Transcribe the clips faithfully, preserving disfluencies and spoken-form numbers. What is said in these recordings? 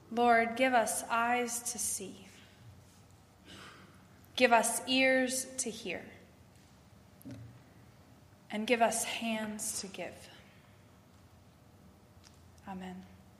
Lord, give us eyes to see. Give us ears to hear. And give us hands to give. Amen.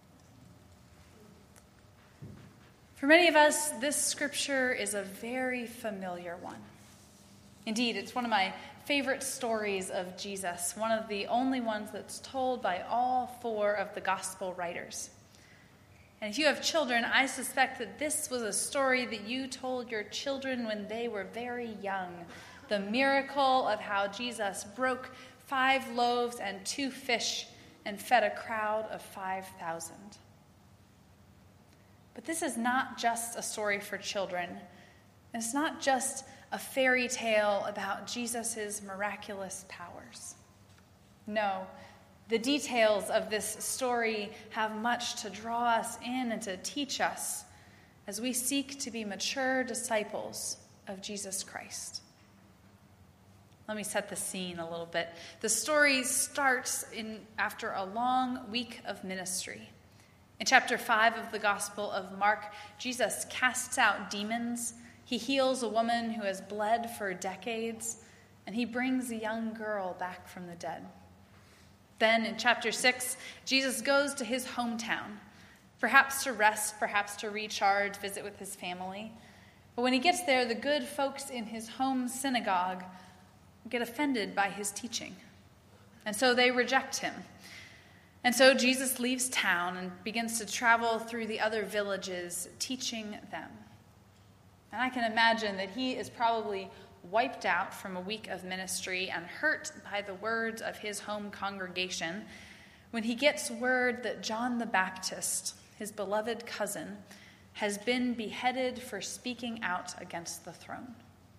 For many of us, this scripture is a very familiar one. Indeed, it's one of my favorite stories of Jesus, one of the only ones that's told by all four of the gospel writers. And if you have children, I suspect that this was a story that you told your children when they were very young. The miracle of how Jesus broke five loaves and two fish and fed a crowd of five thousand. But this is not just a story for children. And it's not just a fairy tale about Jesus' miraculous powers. No, the details of this story have much to draw us in and to teach us as we seek to be mature disciples of Jesus Christ. Let me set the scene a little bit. The story starts in after a long week of ministry. In chapter five of the Gospel of Mark, Jesus casts out demons. He heals a woman who has bled for decades, and he brings a young girl back from the dead. Then in chapter six, Jesus goes to his hometown, perhaps to rest, perhaps to recharge, visit with his family. But when he gets there, the good folks in his home synagogue get offended by his teaching. And so they reject him. And so Jesus leaves town and begins to travel through the other villages, teaching them. And I can imagine that he is probably wiped out from a week of ministry and hurt by the words of his home congregation when he gets word that John the Baptist, his beloved cousin, has been beheaded for speaking out against the throne.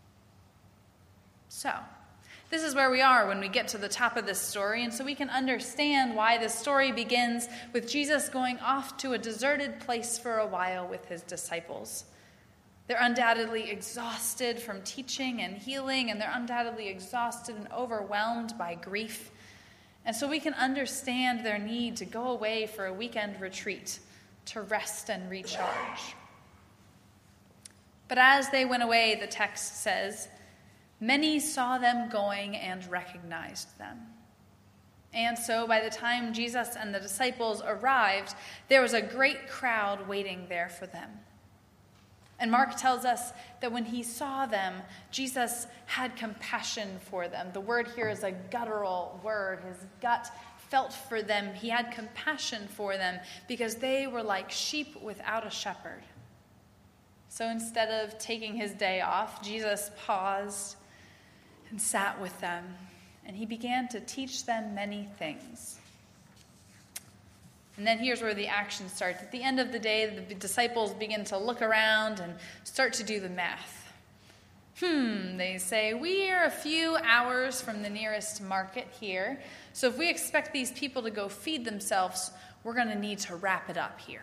So, this is where we are when we get to the top of this story, and so we can understand why this story begins with Jesus going off to a deserted place for a while with his disciples. They're undoubtedly exhausted from teaching and healing, and they're undoubtedly exhausted and overwhelmed by grief. And so we can understand their need to go away for a weekend retreat, to rest and recharge. But as they went away, the text says, many saw them going and recognized them. And so by the time Jesus and the disciples arrived, there was a great crowd waiting there for them. And Mark tells us that when he saw them, Jesus had compassion for them. The word here is a guttural word. His gut felt for them. He had compassion for them because they were like sheep without a shepherd. So instead of taking his day off, Jesus paused and sat with them, and he began to teach them many things. And then here's where the action starts. At the end of the day, the disciples begin to look around and start to do the math. Hmm, they say, we are a few hours from the nearest market here, so if we expect these people to go feed themselves, we're going to need to wrap it up here.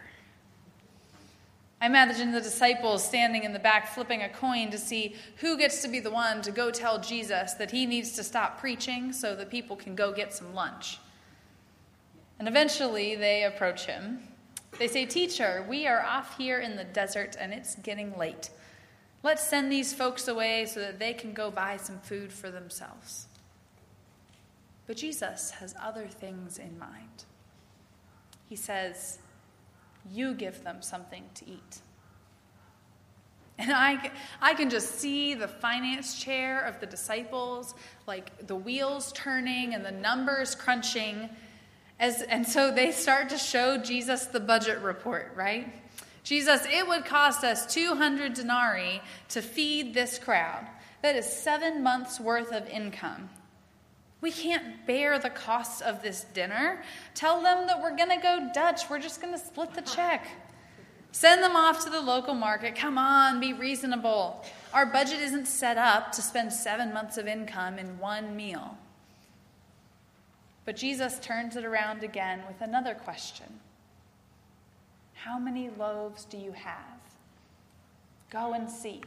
I imagine the disciples standing in the back flipping a coin to see who gets to be the one to go tell Jesus that he needs to stop preaching so that people can go get some lunch. And eventually they approach him. They say, teacher, we are off here in the desert and it's getting late. Let's send these folks away so that they can go buy some food for themselves. But Jesus has other things in mind. He says, you give them something to eat. And I, I can just see the finance chair of the disciples, like the wheels turning and the numbers crunching. As, and so they start to show Jesus the budget report, right? Jesus, it would cost us two hundred denarii to feed this crowd. That is seven months worth of income. We can't bear the cost of this dinner. Tell them that we're going to go Dutch. We're just going to split the check. Send them off to the local market. Come on, be reasonable. Our budget isn't set up to spend seven months of income in one meal. But Jesus turns it around again with another question. How many loaves do you have? Go and see.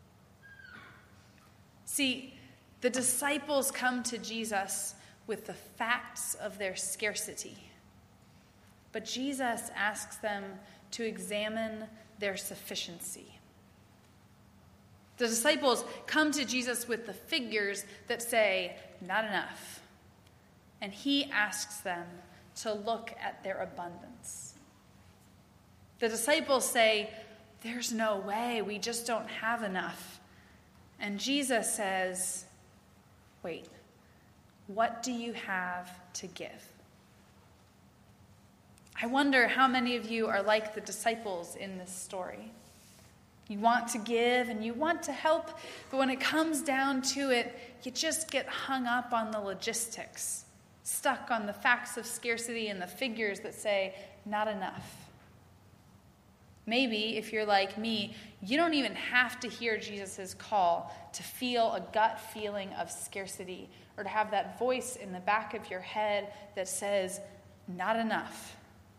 See, the disciples come to Jesus with the facts of their scarcity. But Jesus asks them to examine their sufficiency. The disciples come to Jesus with the figures that say, not enough. And he asks them to look at their abundance. The disciples say, there's no way, we just don't have enough. And Jesus says, wait, what do you have to give? I wonder how many of you are like the disciples in this story. You want to give and you want to help, but when it comes down to it, you just get hung up on the logistics, stuck on the facts of scarcity and the figures that say, not enough. Maybe, if you're like me, you don't even have to hear Jesus' call to feel a gut feeling of scarcity or to have that voice in the back of your head that says, not enough.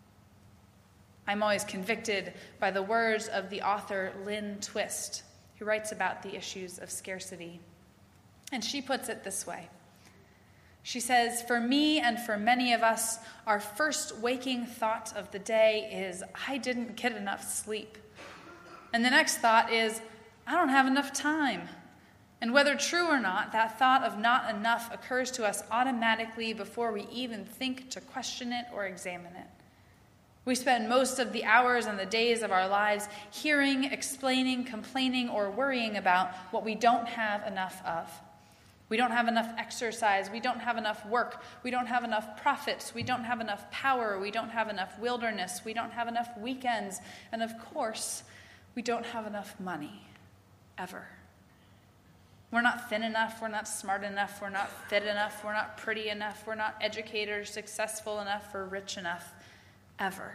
I'm always convicted by the words of the author Lynn Twist, who writes about the issues of scarcity. And she puts it this way. She says, for me and for many of us, our first waking thought of the day is, I didn't get enough sleep. And the next thought is, I don't have enough time. And whether true or not, that thought of not enough occurs to us automatically before we even think to question it or examine it. We spend most of the hours and the days of our lives hearing, explaining, complaining, or worrying about what we don't have enough of. We don't have enough exercise. We don't have enough work. We don't have enough profits. We don't have enough power. We don't have enough wilderness. We don't have enough weekends. And of course, we don't have enough money, ever. We're not thin enough. We're not smart enough. We're not fit enough. We're not pretty enough. We're not educated or successful enough or rich enough, ever.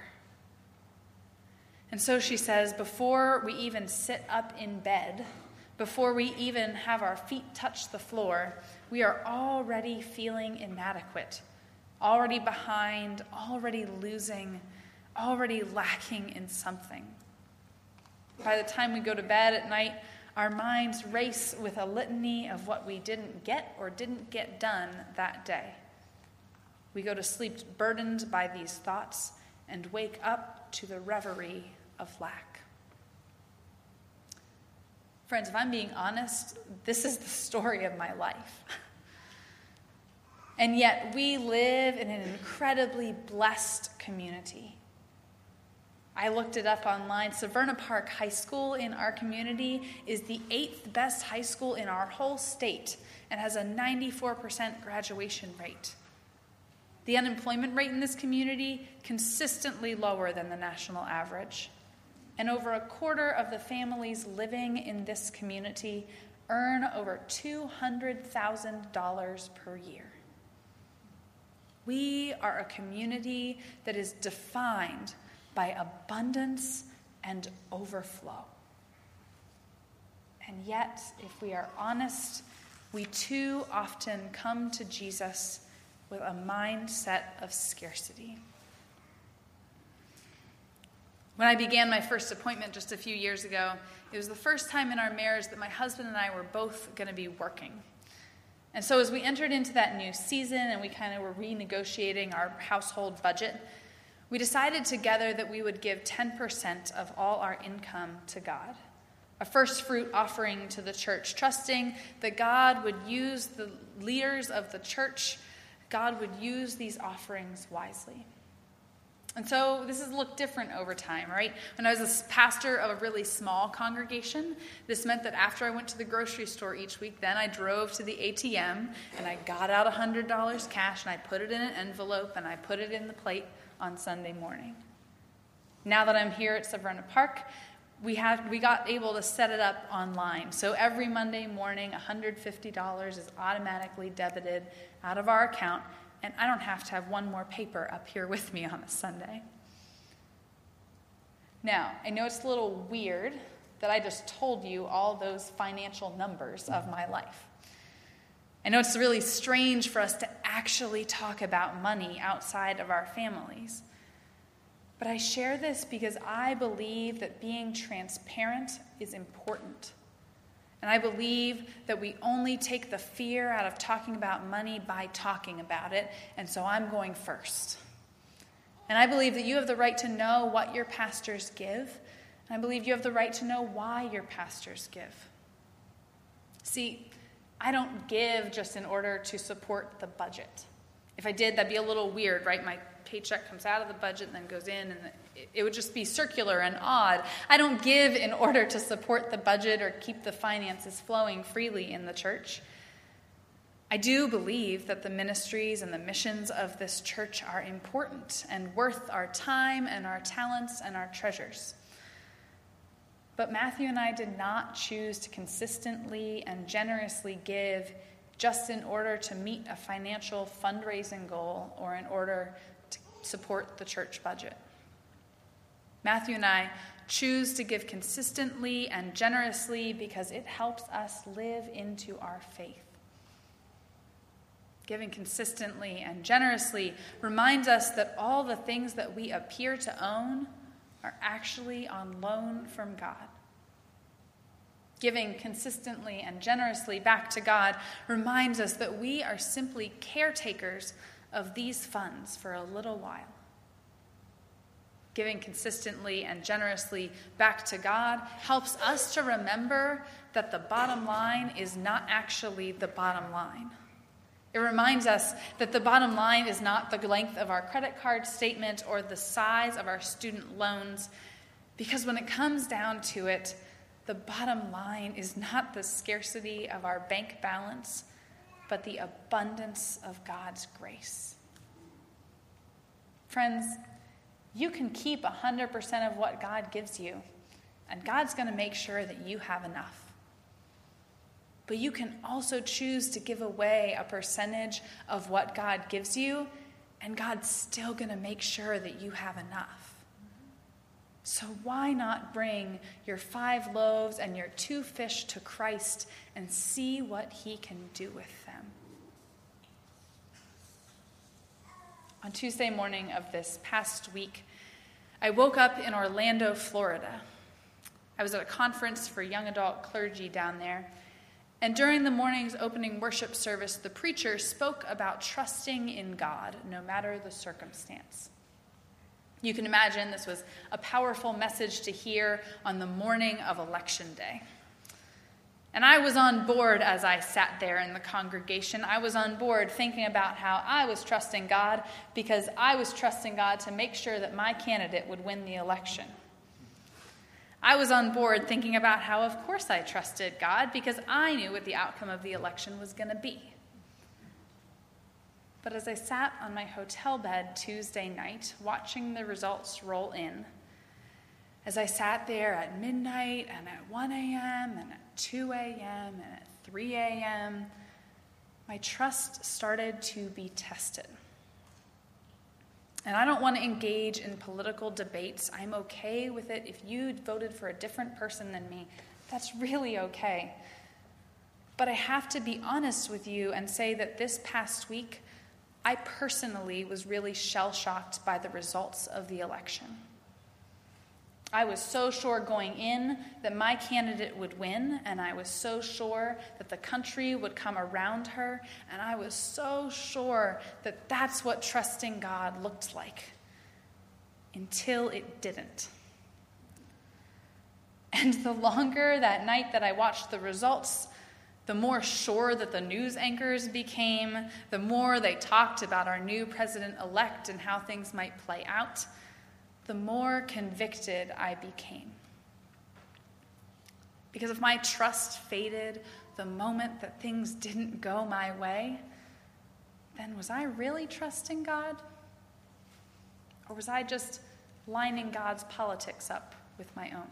And so she says, before we even sit up in bed, before we even have our feet touch the floor, we are already feeling inadequate, already behind, already losing, already lacking in something. By the time we go to bed at night, our minds race with a litany of what we didn't get or didn't get done that day. We go to sleep burdened by these thoughts and wake up to the reverie of lack. Friends, if I'm being honest, this is the story of my life. And yet we live in an incredibly blessed community. I looked it up online. Severna Park High School in our community is the eighth best high school in our whole state and has a ninety-four percent graduation rate. The unemployment rate in this community consistently lower than the national average. And over a quarter of the families living in this community earn over two hundred thousand dollars per year. We are a community that is defined by abundance and overflow. And yet, if we are honest, we too often come to Jesus with a mindset of scarcity. When I began my first appointment just a few years ago, it was the first time in our marriage that my husband and I were both going to be working. And so as we entered into that new season and we kind of were renegotiating our household budget, we decided together that we would give ten percent of all our income to God, a first fruit offering to the church, trusting that God would use the leaders of the church, God would use these offerings wisely. And so this has looked different over time, right? When I was a pastor of a really small congregation, this meant that after I went to the grocery store each week, then I drove to the A T M and I got out one hundred dollars cash and I put it in an envelope and I put it in the plate on Sunday morning. Now that I'm here at Severna Park, we have we got able to set it up online. So every Monday morning, one hundred fifty dollars is automatically debited out of our account, and I don't have to have one more paper up here with me on a Sunday. Now, I know it's a little weird that I just told you all those financial numbers of my life. I know it's really strange for us to actually talk about money outside of our families. But I share this because I believe that being transparent is important. And I believe that we only take the fear out of talking about money by talking about it, and so I'm going first. And I believe that you have the right to know what your pastors give. And I believe you have the right to know why your pastors give. See, I don't give just in order to support the budget. If I did, that'd be a little weird, right? My paycheck comes out of the budget and then goes in, and it would just be circular and odd. I don't give in order to support the budget or keep the finances flowing freely in the church. I do believe that the ministries and the missions of this church are important and worth our time and our talents and our treasures. But Matthew and I did not choose to consistently and generously give just in order to meet a financial fundraising goal or in order to support the church budget. Matthew and I choose to give consistently and generously because it helps us live into our faith. Giving consistently and generously reminds us that all the things that we appear to own are actually on loan from God. Giving consistently and generously back to God reminds us that we are simply caretakers of these funds for a little while. Giving consistently and generously back to God helps us to remember that the bottom line is not actually the bottom line. It reminds us that the bottom line is not the length of our credit card statement or the size of our student loans, because when it comes down to it, the bottom line is not the scarcity of our bank balance, but the abundance of God's grace. Friends, you can keep one hundred percent of what God gives you, and God's going to make sure that you have enough. But you can also choose to give away a percentage of what God gives you, and God's still going to make sure that you have enough. So why not bring your five loaves and your two fish to Christ and see what he can do with them? On Tuesday morning of this past week, I woke up in Orlando, Florida. I was at a conference for young adult clergy down there. And during the morning's opening worship service, the preacher spoke about trusting in God no matter the circumstance. You can imagine this was a powerful message to hear on the morning of Election Day. And I was on board as I sat there in the congregation. I was on board thinking about how I was trusting God because I was trusting God to make sure that my candidate would win the election. I was on board thinking about how, of course, I trusted God because I knew what the outcome of the election was going to be. But as I sat on my hotel bed Tuesday night, watching the results roll in, as I sat there at midnight and at one a.m. and at two a.m. and at three a.m., my trust started to be tested. And I don't want to engage in political debates. I'm okay with it. If you voted for a different person than me, that's really okay. But I have to be honest with you and say that this past week, I personally was really shell-shocked by the results of the election. I was so sure going in that my candidate would win, and I was so sure that the country would come around her, and I was so sure that that's what trusting God looked like, until it didn't. And the longer that night that I watched the results, the more sure that the news anchors became, the more they talked about our new president-elect and how things might play out, the more convicted I became. Because if my trust faded the moment that things didn't go my way, then was I really trusting God? Or was I just lining God's politics up with my own?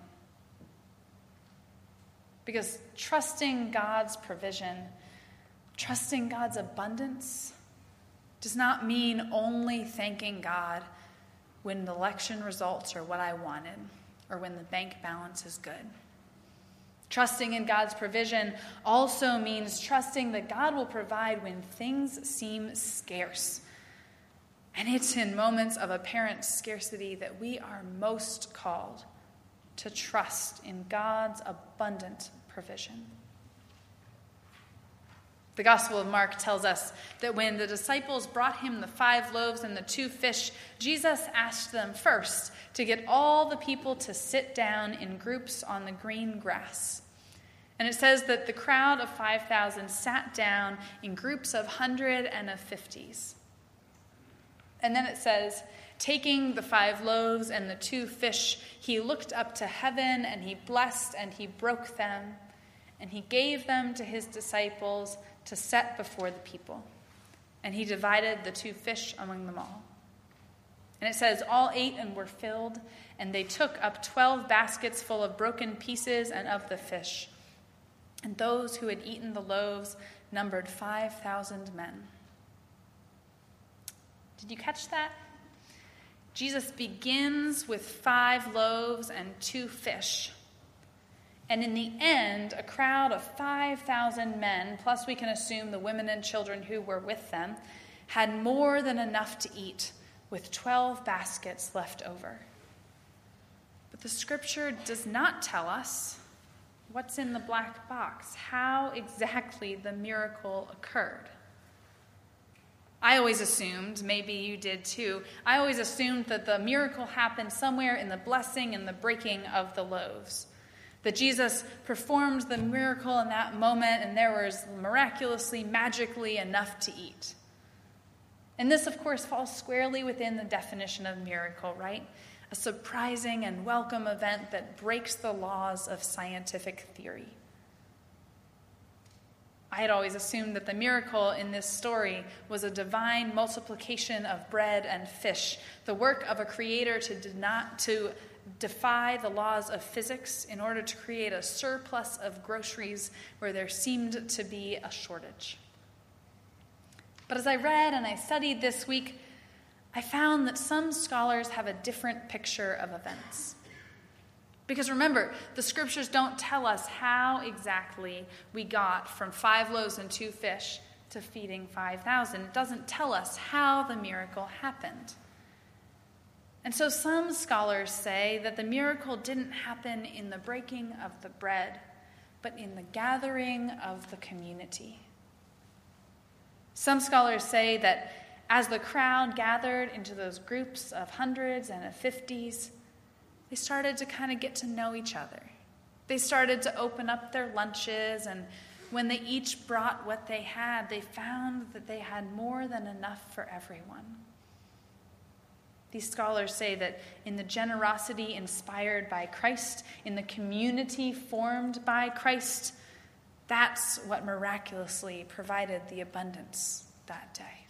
Because trusting God's provision, trusting God's abundance, does not mean only thanking God when the election results are what I wanted, or when the bank balance is good. Trusting in God's provision also means trusting that God will provide when things seem scarce. And it's in moments of apparent scarcity that we are most called to trust in God's abundant provision. The Gospel of Mark tells us that when the disciples brought him the five loaves and the two fish, Jesus asked them first to get all the people to sit down in groups on the green grass. And it says that the crowd of five thousand sat down in groups of hundred and of fifties. And then it says, taking the five loaves and the two fish, he looked up to heaven and he blessed and he broke them and he gave them to his disciples to set before the people. And he divided the two fish among them all. And it says, all ate and were filled, and they took up twelve baskets full of broken pieces and of the fish. And those who had eaten the loaves numbered five thousand men. Did you catch that? Jesus begins with five loaves and two fish. And in the end, a crowd of five thousand men, plus we can assume the women and children who were with them, had more than enough to eat, with twelve baskets left over. But the scripture does not tell us what's in the black box, how exactly the miracle occurred. I always assumed, maybe you did too, I always assumed that the miracle happened somewhere in the blessing and the breaking of the loaves. That Jesus performed the miracle in that moment and there was miraculously, magically enough to eat. And this, of course, falls squarely within the definition of miracle, right? A surprising and welcome event that breaks the laws of scientific theory. I had always assumed that the miracle in this story was a divine multiplication of bread and fish, the work of a creator to, de- not, to defy the laws of physics in order to create a surplus of groceries where there seemed to be a shortage. But as I read and I studied this week, I found that some scholars have a different picture of events. Because remember, the scriptures don't tell us how exactly we got from five loaves and two fish to feeding five thousand. It doesn't tell us how the miracle happened. And so some scholars say that the miracle didn't happen in the breaking of the bread, but in the gathering of the community. Some scholars say that as the crowd gathered into those groups of hundreds and of fifties, they started to kind of get to know each other. They started to open up their lunches, and when they each brought what they had, they found that they had more than enough for everyone. These scholars say that in the generosity inspired by Christ, in the community formed by Christ, that's what miraculously provided the abundance that day.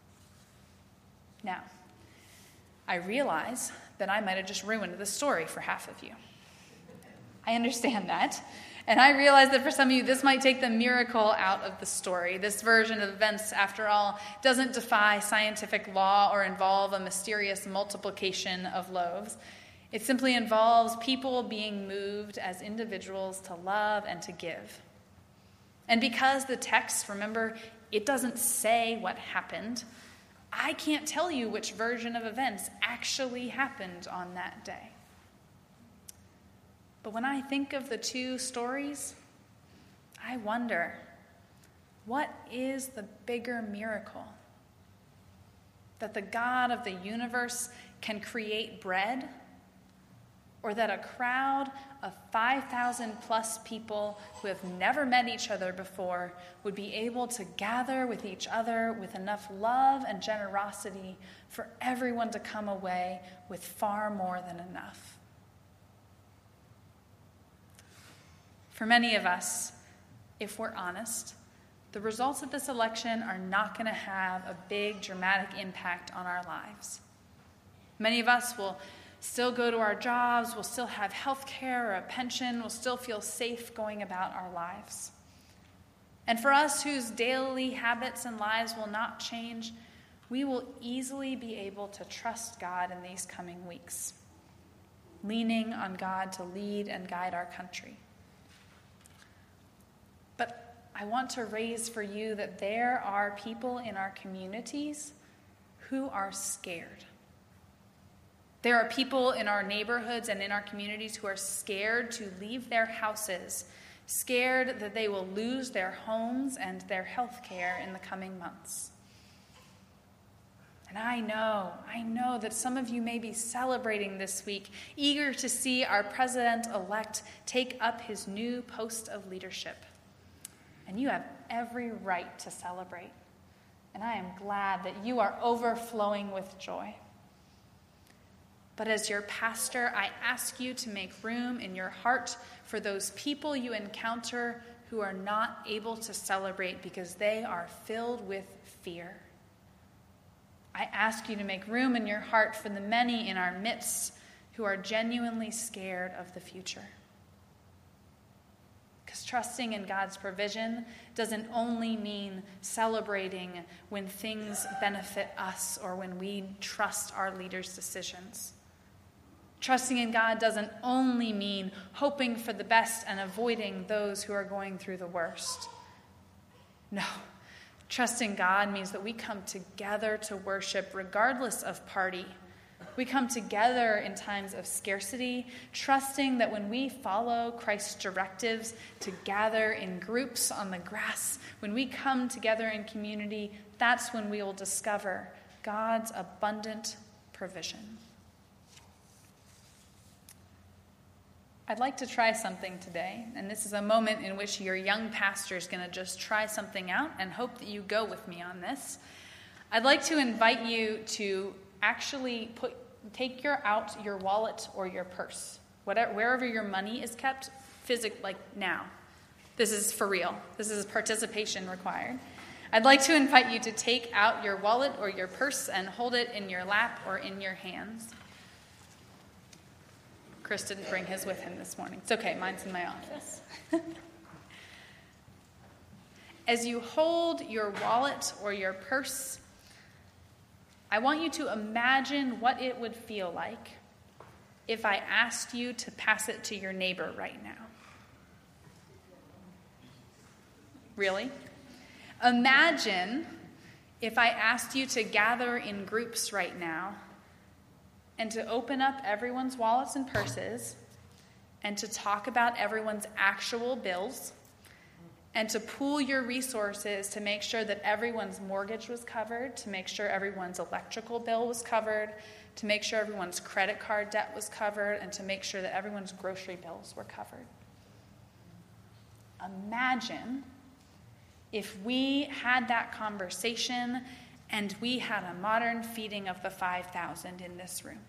Now, I realize that I might have just ruined the story for half of you. I understand that. And I realize that for some of you, this might take the miracle out of the story. This version of events, after all, doesn't defy scientific law or involve a mysterious multiplication of loaves. It simply involves people being moved as individuals to love and to give. And because the text, remember, it doesn't say what happened, I can't tell you which version of events actually happened on that day. But when I think of the two stories, I wonder, what is the bigger miracle? That the God of the universe can create bread? Or that a crowd of five thousand plus people who have never met each other before would be able to gather with each other with enough love and generosity for everyone to come away with far more than enough? For many of us, if we're honest, the results of this election are not going to have a big, dramatic impact on our lives. Many of us will still go to our jobs, we'll still have health care or a pension, we'll still feel safe going about our lives. And for us whose daily habits and lives will not change, we will easily be able to trust God in these coming weeks, leaning on God to lead and guide our country. But I want to raise for you that there are people in our communities who are scared. There are people in our neighborhoods and in our communities who are scared to leave their houses, scared that they will lose their homes and their health care in the coming months. And I know, I know that some of you may be celebrating this week, eager to see our president-elect take up his new post of leadership. And you have every right to celebrate. And I am glad that you are overflowing with joy. But as your pastor, I ask you to make room in your heart for those people you encounter who are not able to celebrate because they are filled with fear. I ask you to make room in your heart for the many in our midst who are genuinely scared of the future. Because trusting in God's provision doesn't only mean celebrating when things benefit us or when we trust our leaders' decisions. Trusting in God doesn't only mean hoping for the best and avoiding those who are going through the worst. No. Trusting God means that we come together to worship regardless of party. We come together in times of scarcity, trusting that when we follow Christ's directives to gather in groups on the grass, when we come together in community, that's when we will discover God's abundant provision. I'd like to try something today, and this is a moment in which your young pastor is going to just try something out and hope that you go with me on this. I'd like to invite you to actually put take your out your wallet or your purse, whatever, wherever your money is kept, physic like now. This is for real. This is participation required. I'd like to invite you to take out your wallet or your purse and hold it in your lap or in your hands. Chris didn't bring his with him this morning. It's okay, mine's in my office. As you hold your wallet or your purse, I want you to imagine what it would feel like if I asked you to pass it to your neighbor right now. Really? Imagine if I asked you to gather in groups right now and to open up everyone's wallets and purses, and to talk about everyone's actual bills, and to pool your resources to make sure that everyone's mortgage was covered, to make sure everyone's electrical bill was covered, to make sure everyone's credit card debt was covered, and to make sure that everyone's grocery bills were covered. Imagine if we had that conversation and we had a modern feeding of the five thousand in this room.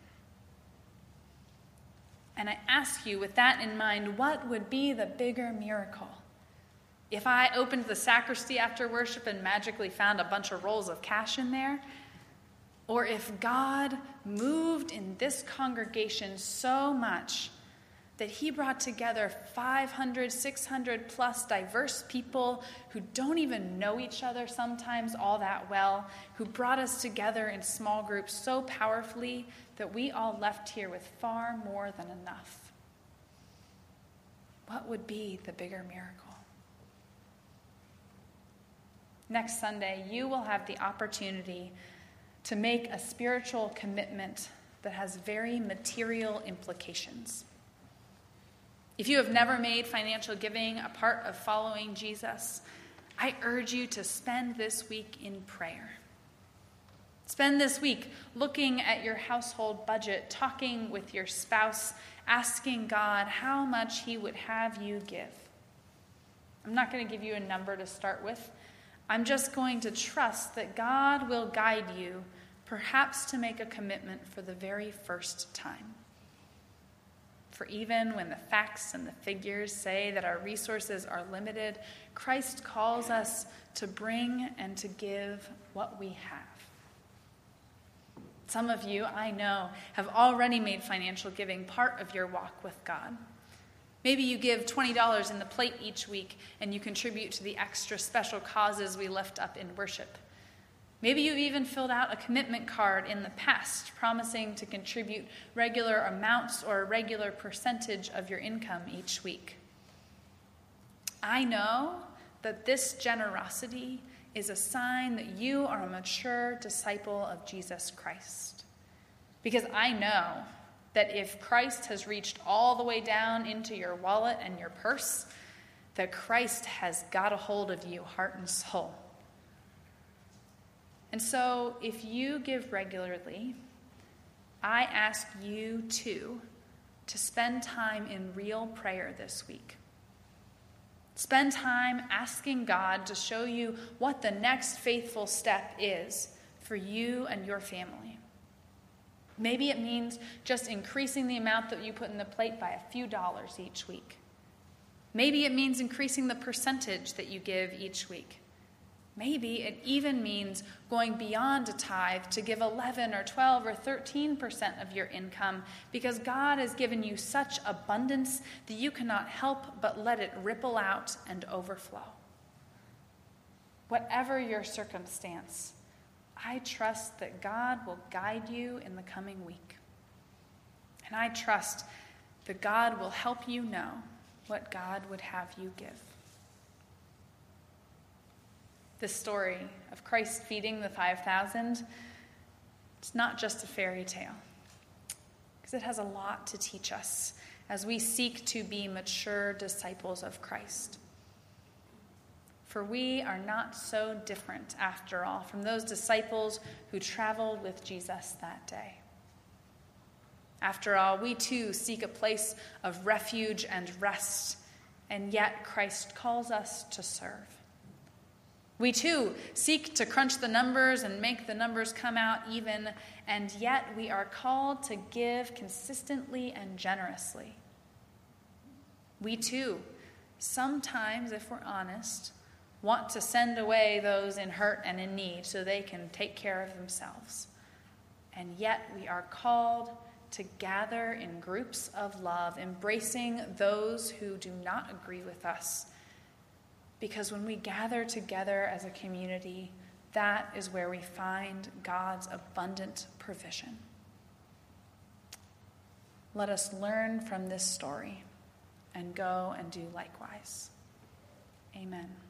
And I ask you, with that in mind, what would be the bigger miracle? If I opened the sacristy after worship and magically found a bunch of rolls of cash in there? Or if God moved in this congregation so much that he brought together five hundred, six hundred plus diverse people who don't even know each other sometimes all that well, who brought us together in small groups so powerfully that we all left here with far more than enough. What would be the bigger miracle? Next Sunday, you will have the opportunity to make a spiritual commitment that has very material implications. If you have never made financial giving a part of following Jesus, I urge you to spend this week in prayer. Spend this week looking at your household budget, talking with your spouse, asking God how much he would have you give. I'm not going to give you a number to start with. I'm just going to trust that God will guide you, perhaps to make a commitment for the very first time. For even when the facts and the figures say that our resources are limited, Christ calls us to bring and to give what we have. Some of you, I know, have already made financial giving part of your walk with God. Maybe you give twenty dollars in the plate each week and you contribute to the extra special causes we lift up in worship. Maybe you've even filled out a commitment card in the past, promising to contribute regular amounts or a regular percentage of your income each week. I know that this generosity is a sign that you are a mature disciple of Jesus Christ. Because I know that if Christ has reached all the way down into your wallet and your purse, that Christ has got a hold of you, heart and soul. And so, if you give regularly, I ask you too to spend time in real prayer this week. Spend time asking God to show you what the next faithful step is for you and your family. Maybe it means just increasing the amount that you put in the plate by a few dollars each week. Maybe it means increasing the percentage that you give each week. Maybe it even means going beyond a tithe to give eleven or twelve or thirteen percent of your income because God has given you such abundance that you cannot help but let it ripple out and overflow. Whatever your circumstance, I trust that God will guide you in the coming week. And I trust that God will help you know what God would have you give. This story of Christ feeding the five thousand, it's not just a fairy tale, because it has a lot to teach us as we seek to be mature disciples of Christ. For we are not so different, after all, from those disciples who traveled with Jesus that day. After all, we too seek a place of refuge and rest, and yet Christ calls us to serve. We too seek to crunch the numbers and make the numbers come out even, and yet we are called to give consistently and generously. We too, sometimes, if we're honest, want to send away those in hurt and in need so they can take care of themselves. And yet we are called to gather in groups of love, embracing those who do not agree with us. Because when we gather together as a community, that is where we find God's abundant provision. Let us learn from this story and go and do likewise. Amen.